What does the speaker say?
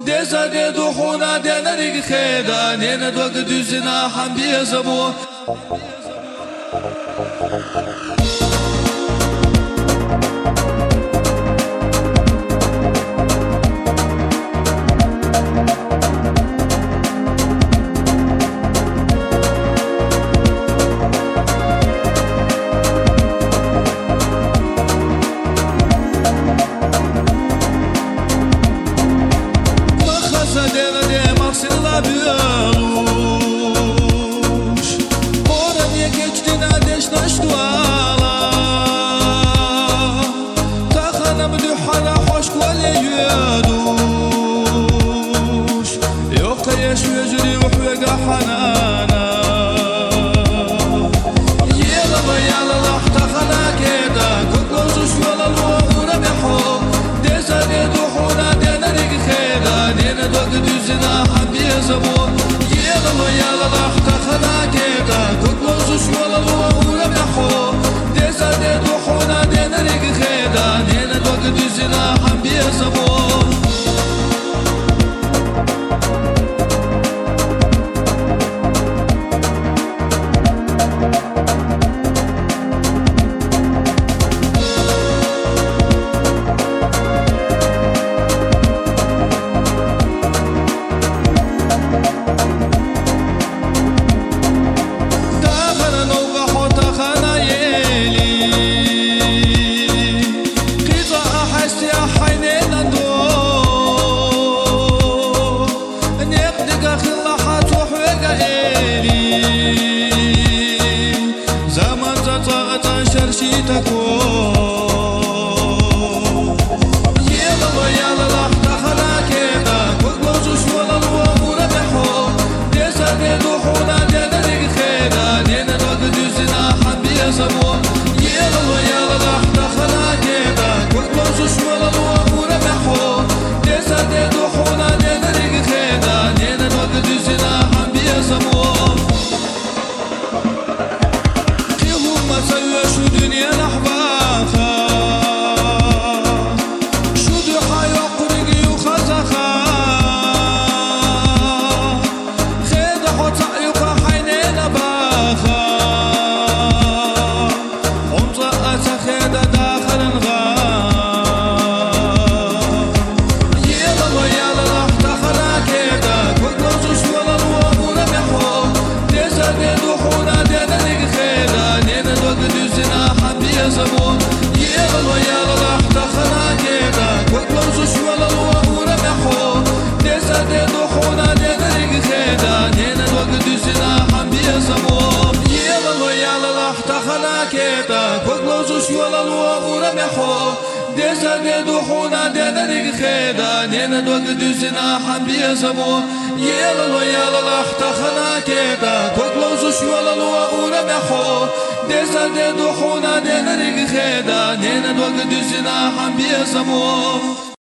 Desa de duhuna denerik kheda nene dog düzina ham bizabu يجري وحوق حنانا يلا يلا احتخنا كده كوكوزوش ولا الوغورة بحو ديزا ديدوحونا دينا لك خيدا دينا دوك دوزنا حبي زبون يلا يلا احتخنا كده كوكوزوش ولا الوغورة بحو ديزا ديدوحونا دينا لك خيدا دينا دوك دوزنا حبي زبون Desa de duhuna denerik kheda nene dog düzina ham bizabu yela lo yala lahtakhana keda koklozush yala lo ura meho desa de duhuna denerik kheda nene dog düzina ham bizabu